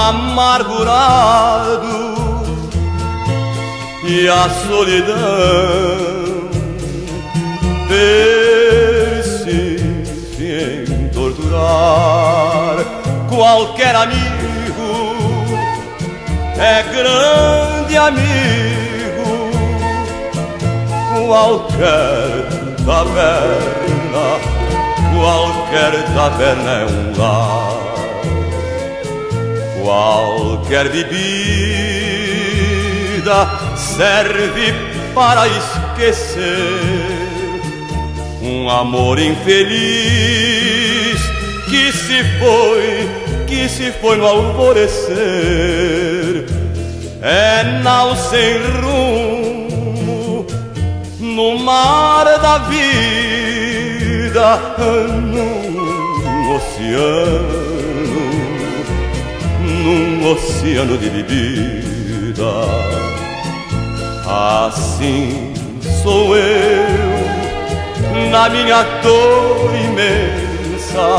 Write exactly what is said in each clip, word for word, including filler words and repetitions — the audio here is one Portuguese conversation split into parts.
amargurado e a solidão persiste em torturar. Qualquer amigo é grande amigo, qualquer taverna, qualquer taverna é um lar. Qualquer bebida serve para esquecer um amor infeliz que se foi, que se foi no alvorecer. É nau sem rumo no mar da vida, num oceano, num oceano de bebida. Assim sou eu na minha dor imensa,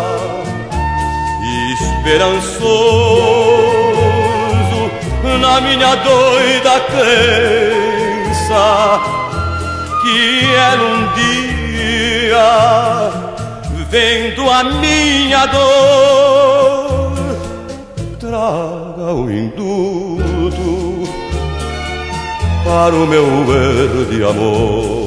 esperançoso na minha doida crença que ela um dia, vendo a minha dor, traga o indulto para o meu erro de amor.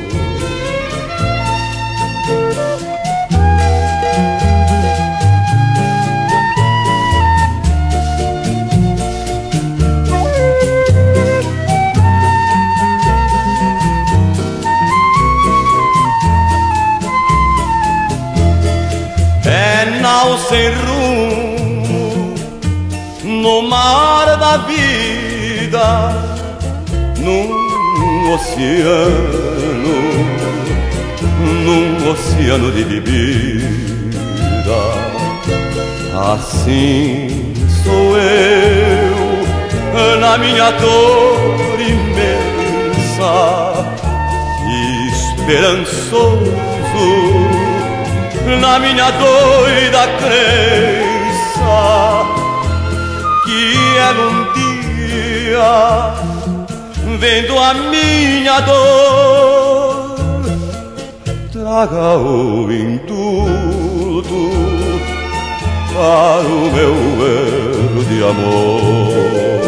É nau sem rumo no mar da vida, num oceano, num oceano de bebida. Assim sou eu na minha dor imensa, esperançoso na minha doida crença que ela um dia, vendo a minha dor, traga o indulto para o meu erro de amor.